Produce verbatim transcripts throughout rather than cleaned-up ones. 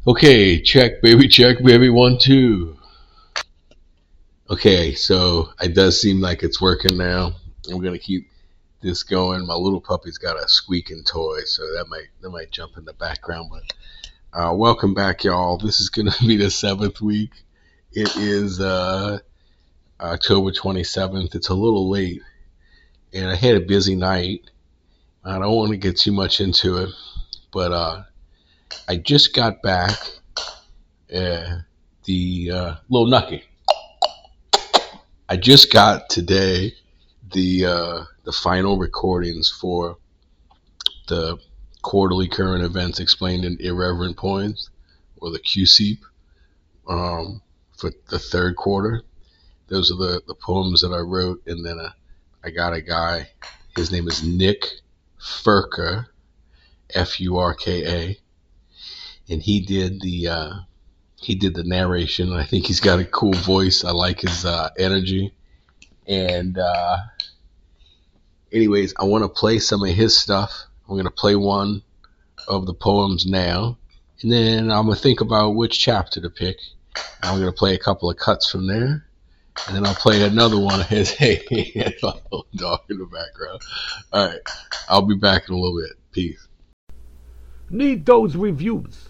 Okay, check, baby, check, baby, one, two. Okay, so it does seem like it's working now. I'm gonna keep this going. My little puppy's got a squeaking toy, so that might that might jump in the background. But uh, welcome back, y'all. This is gonna be the seventh week. It is uh, October twenty-seventh. It's a little late, and I had a busy night. I don't want to get too much into it, but uh, I just got back. Uh, the uh, little Nucky. I just got today the uh, the final recordings for the quarterly current events explained in irreverent poems, or the Q C E P, um, for the third quarter. Those are the, the poems that I wrote, and then uh, I got a guy. His name is Nick Furka, F U R K A, and he did the uh, he did the narration. I think he's got a cool voice. I like his uh, energy. And uh, anyways, I want to play some of his stuff. I'm going to play one of the poems now, and then I'm going to think about which chapter to pick. I'm going to play a couple of cuts from there, and then I'll play another one of his. Hey, a little dog in the background. All right, I'll be back in a little bit. Peace. Need those reviews.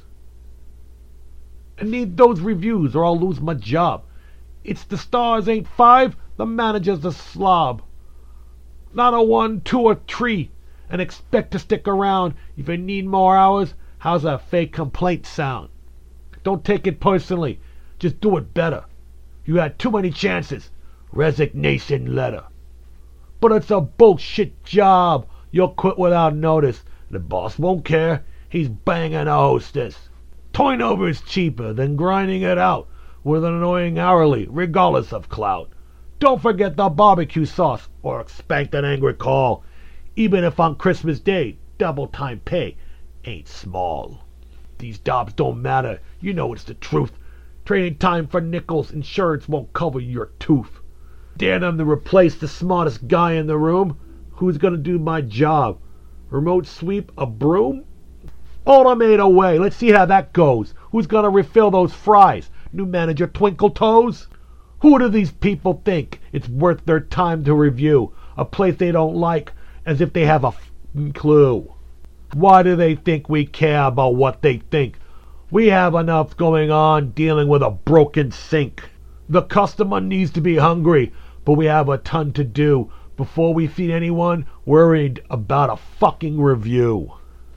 I need those reviews or I'll lose my job. It's the stars ain't five, the manager's a slob. Not a one, two, or three, and expect to stick around. If you need more hours, how's a fake complaint sound? Don't take it personally, just do it better. You had too many chances. Resignation letter. But it's a bullshit job. You'll quit without notice. The boss won't care. He's banging a hostess. Toying over is cheaper than grinding it out with an annoying hourly, regardless of clout. Don't forget the barbecue sauce or spank an angry call. Even if on Christmas Day, double time pay ain't small. These jobs don't matter. You know it's the truth. Trading time for nickels, insurance won't cover your tooth. Dare them to replace the smartest guy in the room? Who's gonna do my job? Remote sweep a broom? Automate away. Let's see how that goes. Who's gonna refill those fries? New manager Twinkle Toes? Who do these people think it's worth their time to review a place they don't like as if they have a f***ing clue? Why do they think we care about what they think? We have enough going on dealing with a broken sink. The customer needs to be hungry, but we have a ton to do before we feed anyone worried about a fucking review.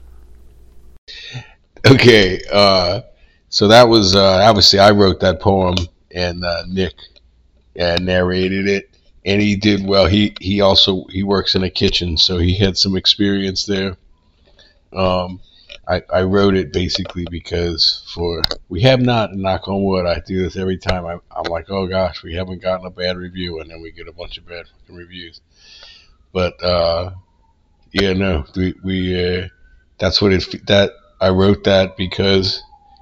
Okay, uh, so that was uh, obviously I wrote that poem, and uh, Nick uh, narrated it, and he did well. He he also he works in a kitchen, so he had some experience there. Um, I I wrote it basically because for we have not, knock on wood, I do this every time. I, I'm like, oh gosh, we haven't gotten a bad review, and then we get a bunch of bad fucking reviews. But uh, yeah, no, we we uh, that's what it that. I wrote that because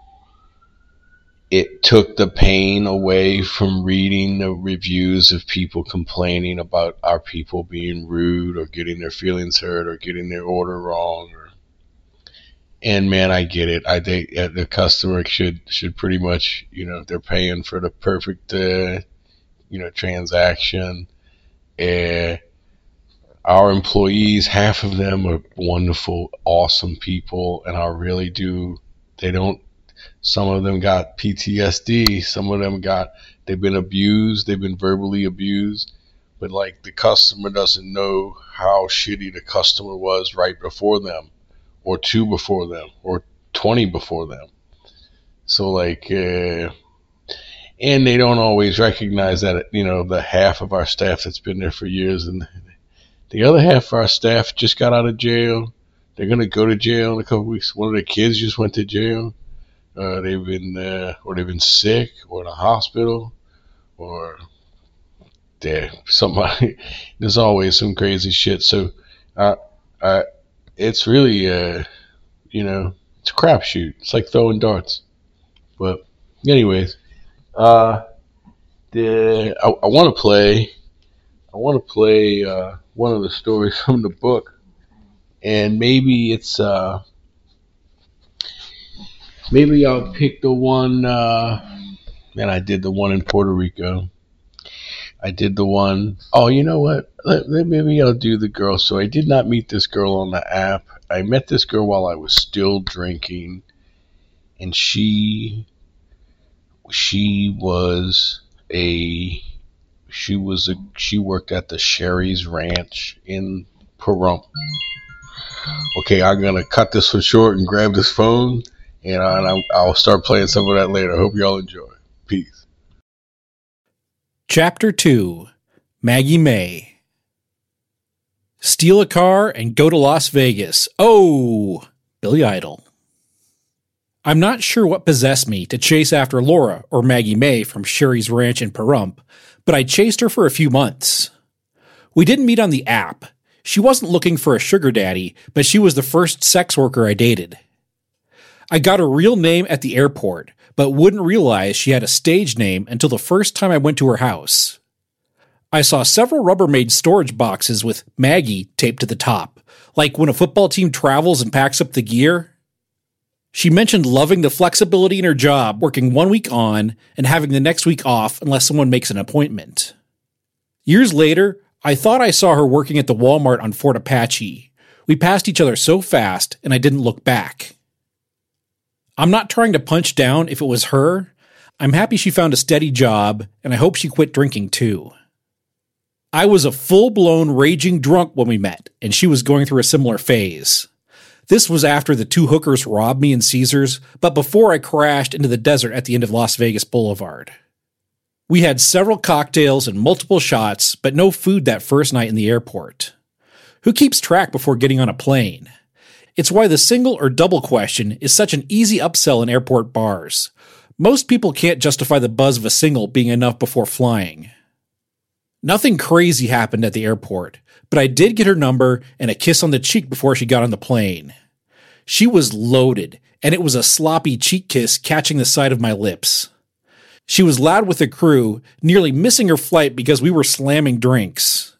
it took the pain away from reading the reviews of people complaining about our people being rude or getting their feelings hurt or getting their order wrong. Or, and man, I get it. I think the customer should should pretty much, you know, they're paying for the perfect, uh, you know, transaction. And our employees, half of them are wonderful, awesome people, and I really do, they don't, some of them got P T S D, some of them got, they've been abused, they've been verbally abused, but like the customer doesn't know how shitty the customer was right before them, or two before them, or twenty before them. So like, uh, and they don't always recognize that, you know, the half of our staff that's been there for years, and the other half of our staff just got out of jail. They're going to go to jail in a couple weeks. One of their kids just went to jail. Uh, they've been, uh, or they've been sick, or in a hospital, or there somebody. There's always some crazy shit. So, uh, uh, it's really, uh, you know, it's a crapshoot. It's like throwing darts. But, anyways, uh, the I, I want to play. I want to play uh, one of the stories from the book, and maybe it's uh, maybe I'll pick the one. Uh, man, I did the one in Puerto Rico. I did the one. Oh, you know what? Let, let- maybe I'll do the girl. So I did not meet this girl on the app. I met this girl while I was still drinking, and she she was a she was a she worked at the Sherry's Ranch in Pahrump. Okay, I'm gonna cut this one short and grab this phone, and, I, and I'll, I'll start playing some of that later. Hope y'all enjoy. Peace. Chapter two, Maggie May. Steal a car and go to Las Vegas. Oh, Billy Idol. I'm not sure what possessed me to chase after Laura or Maggie May from Sherry's Ranch in Pahrump, but I chased her for a few months. We didn't meet on the app. She wasn't looking for a sugar daddy, but she was the first sex worker I dated. I got her real name at the airport, but wouldn't realize she had a stage name until the first time I went to her house. I saw several Rubbermaid storage boxes with Maggie taped to the top, like when a football team travels and packs up the gear. She mentioned loving the flexibility in her job, working one week on and having the next week off unless someone makes an appointment. Years later, I thought I saw her working at the Walmart on Fort Apache. We passed each other so fast, and I didn't look back. I'm not trying to punch down if it was her. I'm happy she found a steady job, and I hope she quit drinking too. I was a full-blown raging drunk when we met, and she was going through a similar phase. This was after the two hookers robbed me in Caesars, but before I crashed into the desert at the end of Las Vegas Boulevard. We had several cocktails and multiple shots, but no food that first night in the airport. Who keeps track before getting on a plane? It's why the single or double question is such an easy upsell in airport bars. Most people can't justify the buzz of a single being enough before flying. Nothing crazy happened at the airport, but I did get her number and a kiss on the cheek before she got on the plane. She was loaded, and it was a sloppy cheek kiss catching the side of my lips. She was loud with the crew, nearly missing her flight because we were slamming drinks.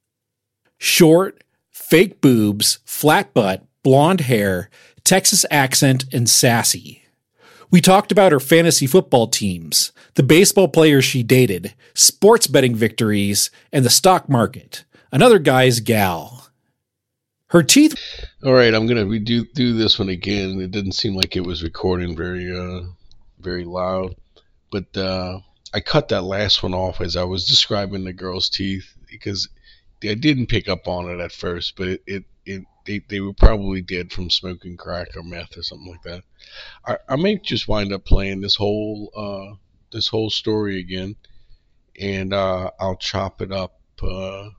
Short, fake boobs, flat butt, blonde hair, Texas accent, and sassy. We talked about her fantasy football teams, the baseball players she dated, sports betting victories, and the stock market. Another guy's gal. Her teeth... All right, I'm gonna redo do this one again. It didn't seem like it was recording very, uh, very loud, but uh, I cut that last one off as I was describing the girl's teeth because I didn't pick up on it at first, but it, it, it they, they were probably dead from smoking crack or meth or something like that. I, I may just wind up playing this whole uh, this whole story again, and uh, I'll chop it up. Uh,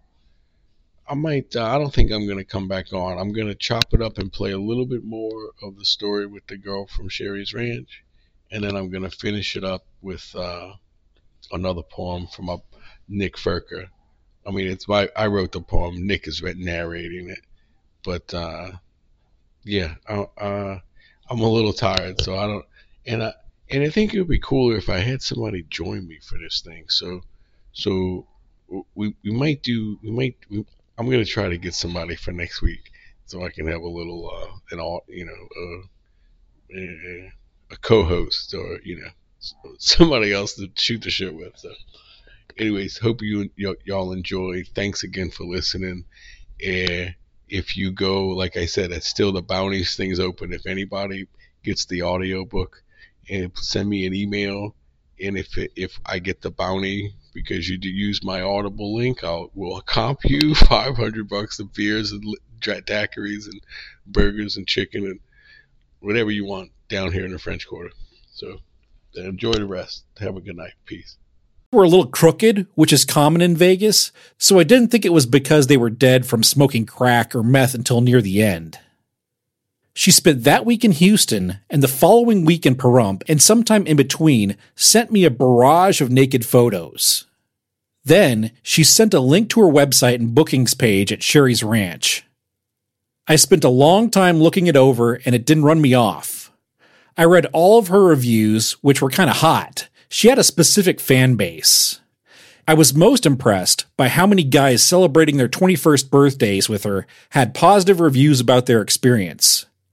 I might. Uh, I don't think I'm gonna come back on. I'm gonna chop it up and play a little bit more of the story with the girl from Sherry's Ranch, and then I'm gonna finish it up with uh, another poem from uh, Nick Ferker. I mean, it's my. I wrote the poem. Nick is narrating it, but uh, yeah, I, uh, I'm a little tired, so I don't. And I and I think it would be cooler if I had somebody join me for this thing. So, so we we might do. We might. We, I'm gonna try to get somebody for next week, so I can have a little, uh, an all, you know, uh, a, a co-host or you know, somebody else to shoot the shit with. So, anyways, hope you y- y'all enjoy. Thanks again for listening. And if you go, like I said, it's still the bounties thing's open. If anybody gets the audio book, and send me an email, and if it, if I get the bounty because you do use my Audible link, I'll will comp you five hundred bucks of beers and daiquiris and burgers and chicken and whatever you want down here in the French Quarter. So enjoy the rest. Have a good night. Peace. Were a little crooked, which is common in Vegas, so I didn't think it was because they were dead from smoking crack or meth until near the end. She spent that week in Houston and the following week in Pahrump, and sometime in between sent me a barrage of naked photos. Then she sent a link to her website and bookings page at Sherry's Ranch. I spent a long time looking it over and it didn't run me off. I read all of her reviews, which were kind of hot. She had a specific fan base. I was most impressed by how many guys celebrating their twenty-first birthdays with her had positive reviews about their experience.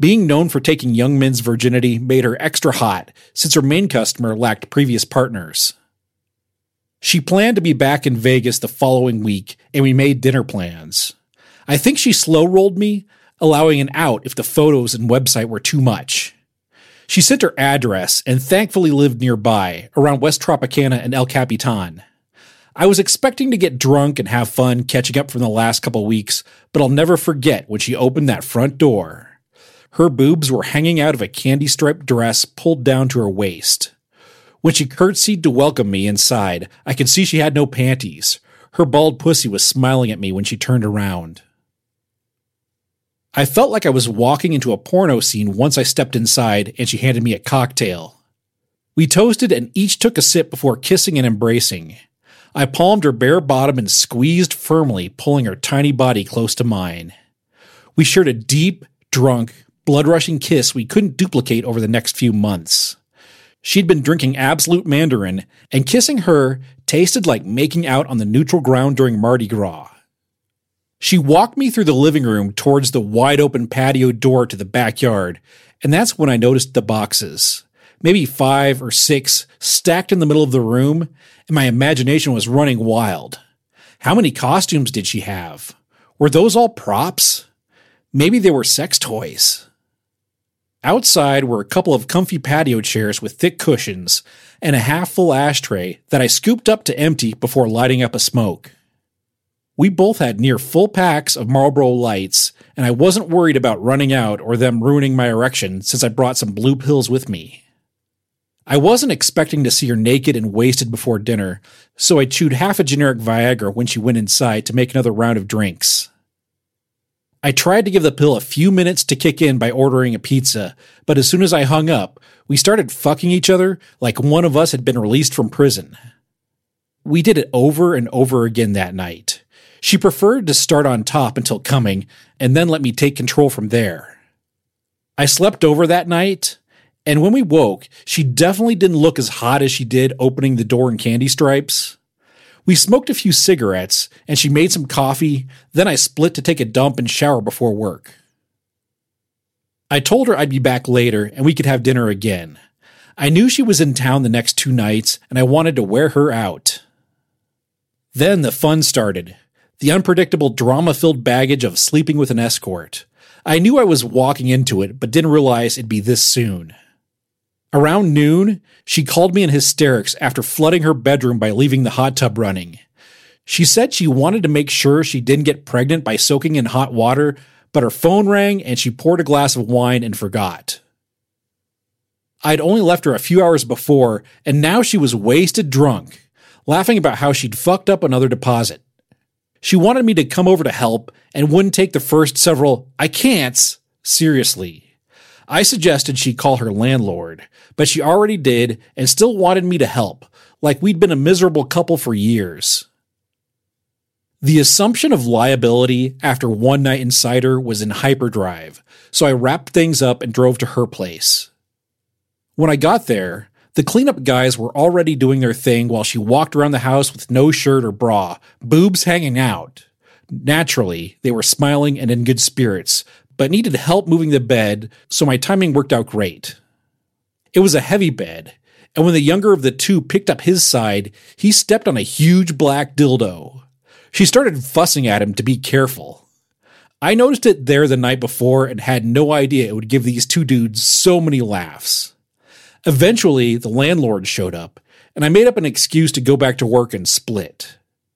Being known for taking young men's virginity made her extra hot since her main customer lacked previous partners. She planned to be back in Vegas the following week, and we made dinner plans. I think she slow-rolled me, allowing an out if the photos and website were too much. She sent her address and thankfully lived nearby, around West Tropicana and El Capitan. I was expecting to get drunk and have fun catching up from the last couple weeks, but I'll never forget when she opened that front door. Her boobs were hanging out of a candy-striped dress pulled down to her waist. When she curtsied to welcome me inside, I could see she had no panties. Her bald pussy was smiling at me when she turned around. I felt like I was walking into a porno scene once I stepped inside and she handed me a cocktail. We toasted and each took a sip before kissing and embracing. I palmed her bare bottom and squeezed firmly, pulling her tiny body close to mine. We shared a deep, drunk, blood-rushing kiss we couldn't duplicate over the next few months. She'd been drinking Absolute Mandarin, and kissing her tasted like making out on the neutral ground during Mardi Gras. She walked me through the living room towards the wide-open patio door to the backyard, and that's when I noticed the boxes. Maybe five or six stacked in the middle of the room, and my imagination was running wild. How many costumes did she have? Were those all props? Maybe they were sex toys. Outside were a couple of comfy patio chairs with thick cushions and a half-full ashtray that I scooped up to empty before lighting up a smoke. We both had near full packs of Marlboro Lights, and I wasn't worried about running out or them ruining my erection since I brought some blue pills with me. I wasn't expecting to see her naked and wasted before dinner, so I chewed half a generic Viagra when she went inside to make another round of drinks. I tried to give the pill a few minutes to kick in by ordering a pizza, but as soon as I hung up, we started fucking each other like one of us had been released from prison. We did it over and over again that night. She preferred to start on top until coming, and then let me take control from there. I slept over that night, and when we woke, she definitely didn't look as hot as she did opening the door in candy stripes. We smoked a few cigarettes, and she made some coffee, then I split to take a dump and shower before work. I told her I'd be back later, and we could have dinner again. I knew she was in town the next two nights, and I wanted to wear her out. Then the fun started. The unpredictable drama-filled baggage of sleeping with an escort. I knew I was walking into it, but didn't realize it'd be this soon. Around noon, she called me in hysterics after flooding her bedroom by leaving the hot tub running. She said she wanted to make sure she didn't get pregnant by soaking in hot water, but her phone rang and she poured a glass of wine and forgot. I'd only left her a few hours before, and now she was wasted drunk, laughing about how she'd fucked up another deposit. She wanted me to come over to help and wouldn't take the first several I can'ts seriously. I suggested she call her landlord, but she already did and still wanted me to help, like we'd been a miserable couple for years. The assumption of liability after one night in Cider was in hyperdrive, so I wrapped things up and drove to her place. When I got there, the cleanup guys were already doing their thing while she walked around the house with no shirt or bra, boobs hanging out. Naturally, they were smiling and in good spirits, but needed help moving the bed, so my timing worked out great. It was a heavy bed, and when the younger of the two picked up his side, he stepped on a huge black dildo. She started fussing at him to be careful. I noticed it there the night before and had no idea it would give these two dudes so many laughs. Eventually, the landlord showed up, and I made up an excuse to go back to work and split.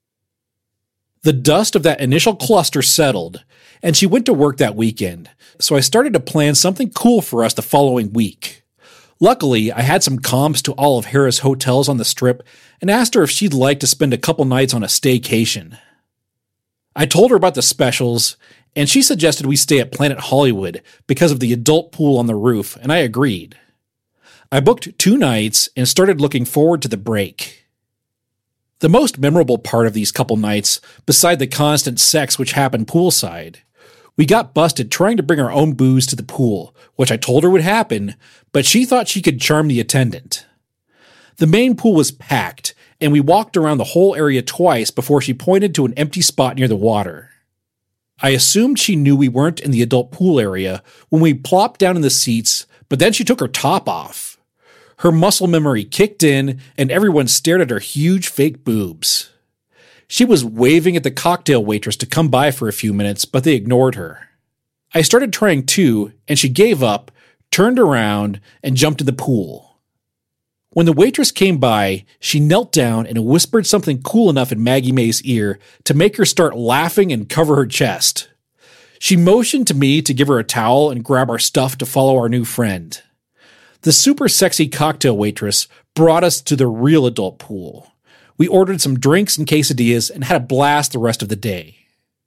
The dust of that initial cluster settled, and she went to work that weekend, so I started to plan something cool for us the following week. Luckily, I had some comps to all of Harrah's hotels on the Strip and asked her if she'd like to spend a couple nights on a staycation. I told her about the specials, and she suggested we stay at Planet Hollywood because of the adult pool on the roof, and I agreed. I booked two nights and started looking forward to the break. The most memorable part of these couple nights, beside the constant sex which happened poolside, we got busted trying to bring our own booze to the pool, which I told her would happen, but she thought she could charm the attendant. The main pool was packed, and we walked around the whole area twice before she pointed to an empty spot near the water. I assumed she knew we weren't in the adult pool area when we plopped down in the seats, but then she took her top off. Her muscle memory kicked in, and everyone stared at her huge fake boobs. She was waving at the cocktail waitress to come by for a few minutes, but they ignored her. I started trying too, and she gave up, turned around, and jumped in the pool. When the waitress came by, she knelt down and whispered something cool enough in Maggie Mae's ear to make her start laughing and cover her chest. She motioned to me to give her a towel and grab our stuff to follow our new friend. The super sexy cocktail waitress brought us to the real adult pool. We ordered some drinks and quesadillas and had a blast the rest of the day.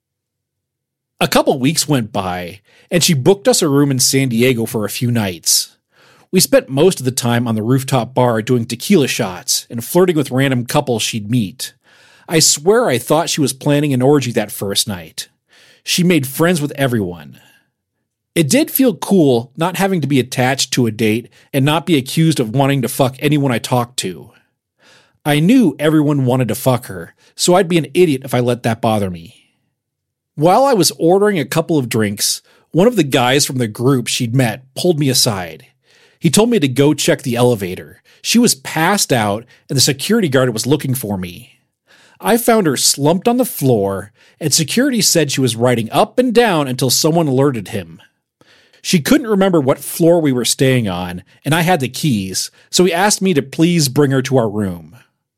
A couple weeks went by, and she booked us a room in San Diego for a few nights. We spent most of the time on the rooftop bar doing tequila shots and flirting with random couples she'd meet. I swear I thought she was planning an orgy that first night. She made friends with everyone. It did feel cool not having to be attached to a date and not be accused of wanting to fuck anyone I talked to. I knew everyone wanted to fuck her, so I'd be an idiot if I let that bother me. While I was ordering a couple of drinks, one of the guys from the group she'd met pulled me aside. He told me to go check the elevator. She was passed out, and the security guard was looking for me. I found her slumped on the floor, and security said she was riding up and down until someone alerted him. She couldn't remember what floor we were staying on, and I had the keys, so he asked me to please bring her to our room.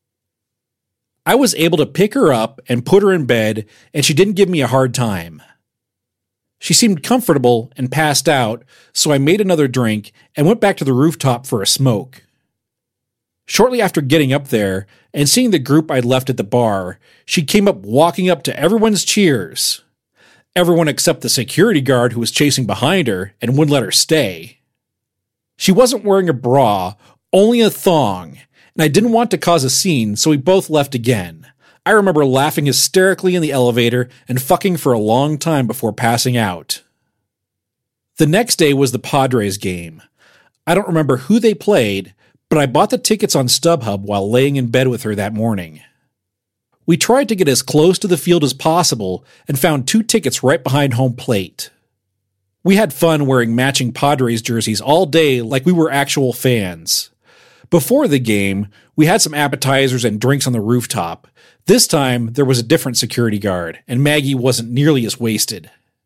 I was able to pick her up and put her in bed, and she didn't give me a hard time. She seemed comfortable and passed out, so I made another drink and went back to the rooftop for a smoke. Shortly after getting up there and seeing the group I'd left at the bar, she came up walking up to everyone's cheers. Everyone except the security guard who was chasing behind her and wouldn't let her stay. She wasn't wearing a bra, only a thong, and I didn't want to cause a scene, so we both left again. I remember laughing hysterically in the elevator and fucking for a long time before passing out. The next day was the Padres game. I don't remember who they played, but I bought the tickets on StubHub while laying in bed with her that morning. We tried to get as close to the field as possible and found two tickets right behind home plate. We had fun wearing matching Padres jerseys all day like we were actual fans. Before the game, we had some appetizers and drinks on the rooftop. This time, there was a different security guard, and Maggie wasn't nearly as wasted.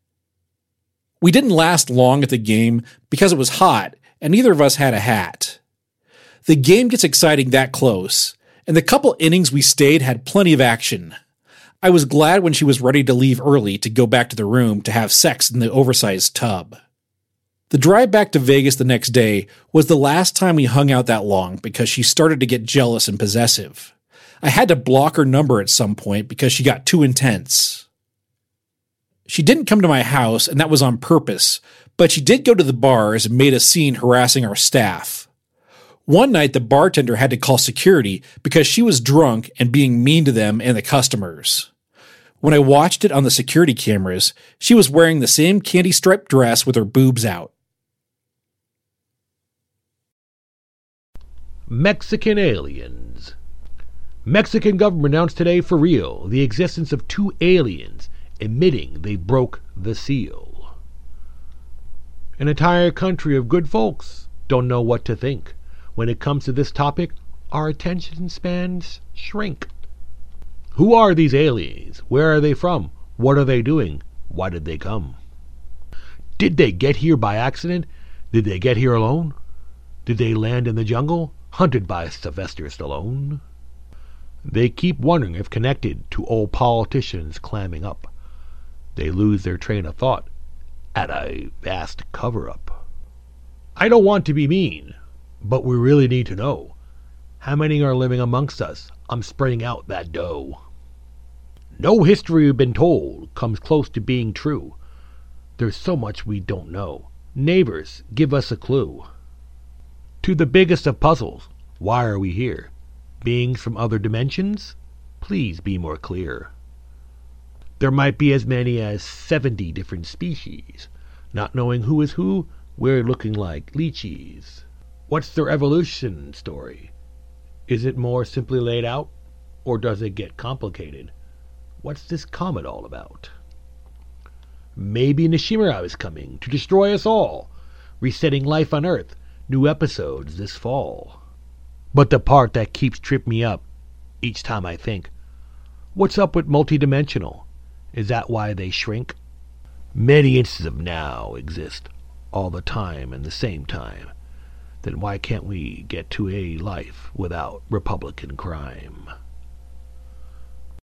We didn't last long at the game because it was hot, and neither of us had a hat. The game gets exciting that close, and the couple innings we stayed had plenty of action. I was glad when she was ready to leave early to go back to the room to have sex in the oversized tub. The drive back to Vegas the next day was the last time we hung out that long because she started to get jealous and possessive. I had to block her number at some point because she got too intense. She didn't come to my house, and that was on purpose, but she did go to the bars and made a scene harassing our staff. One night, the bartender had to call security because she was drunk and being mean to them and the customers. When I watched it on the security cameras, she was wearing the same candy-striped dress with her boobs out. Mexican aliens. Mexican government announced today for real the existence of two aliens, admitting they broke the seal. An entire country of good folks don't know what to think. When it comes to this topic, our attention spans shrink. Who are these aliens? Where are they from? What are they doing? Why did they come? Did they get here by accident? Did they get here alone? Did they land in the jungle, hunted by Sylvester Stallone? They keep wondering if connected to old politicians clamming up. They lose their train of thought at a vast cover-up. I don't want to be mean, but we really need to know. How many are living amongst us? I'm spreading out that dough. No history we've been told comes close to being true. There's so much we don't know. Neighbors, give us a clue. To the biggest of puzzles, why are we here? Beings from other dimensions? Please be more clear. There might be as many as seventy different species. Not knowing who is who, we're looking like lychees. What's their evolution story? Is it more simply laid out, or does it get complicated? What's this comet all about? Maybe Nishimura is coming to destroy us all, resetting life on Earth. New episodes this fall. But the part that keeps tripping me up each time I think, what's up with multidimensional? Is that why they shrink? Many instances of now exist all the time and the same time. Then why can't we get to a life without Republican crime?